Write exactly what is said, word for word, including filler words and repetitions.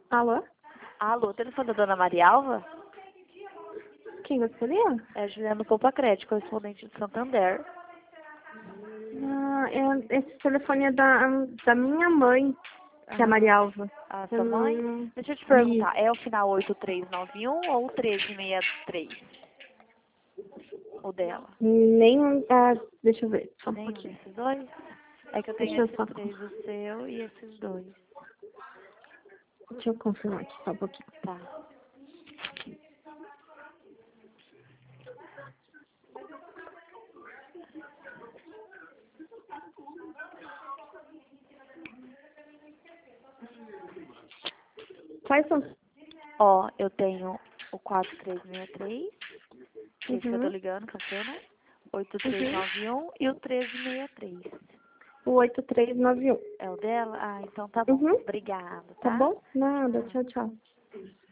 Alô? Alô, telefone da dona Marialva? Quem gostaria? É a Juliana Poupa Crédito, correspondente de Santander. Ah, é, esse telefone é da, da minha mãe, que é a Ah, Maria Alva. a sua mãe? Hum, Deixa eu te isso. perguntar, é o final oito três nove um ou o treze sessenta e três? O dela? Nem. Ah, deixa eu ver, só um Nenhum pouquinho. desses dois? É que eu tenho Deixa eu esse só. três, o seu, e esses dois. Deixa eu confirmar aqui, só um pouquinho. Tá. Quais são? Ó, eu tenho o quatro três seis três, esse que eu tô Uhum. ligando, que é o seu, né? oito três Uhum. nove um e o treze sessenta e três. O oito três nove um. É o dela? Ah, então tá bom. Uhum. Obrigada, Tá tá? bom? Nada, tchau, tchau.